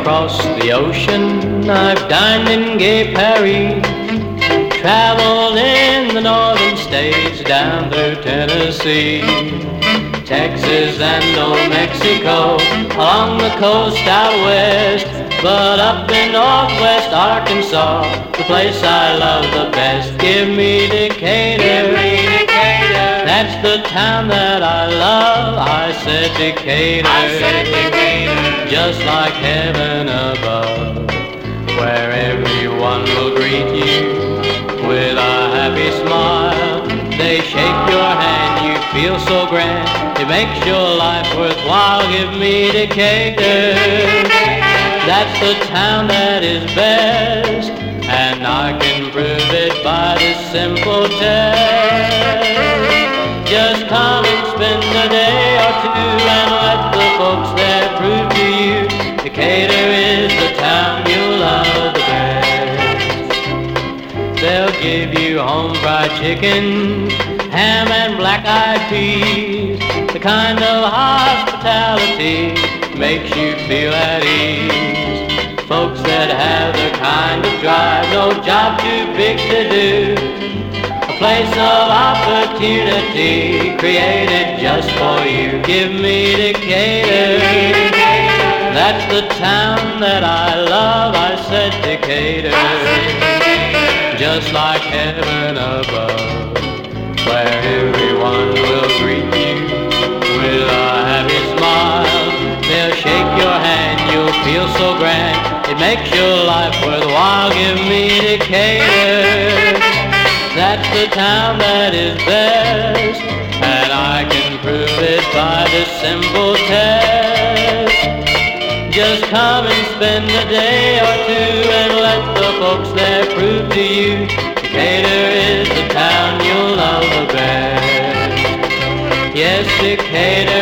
across the ocean, I've dined in gay Paris, traveled in the northern states down through Tennessee, Texas and Old Mexico, along the coast out west. But up in northwest Arkansas, the place I love the best, give me Decatur. That's the town that I love. I said Decatur. Just like heaven above, where everyone will greet you with a happy smile. They shake your hand, you feel so grand, it makes your life worthwhile. Give me Decatur. That's the town that is best, and I can prove it by this simple test. Just come and spend a day or two and let the folks there prove to you Decatur is the town you'll love the best. They'll give you home fried chicken, ham and black-eyed peas, the kind of hospitality makes you feel at ease. Folks that have the kind of drive, no job too big to do, a place of opportunity created just for you. Give me Decatur. That's the town that I love. I said Decatur. Just like heaven above, where everyone will greet you with a happy smile. They'll shake your hand, you'll feel so grand, it makes your life worthwhile. Give me Decatur. That's the town that is best, and I can prove it by this simple test. Just come and spend a day or two and let the folks there prove to you Decatur is the town you'll love the best. Yes, Decatur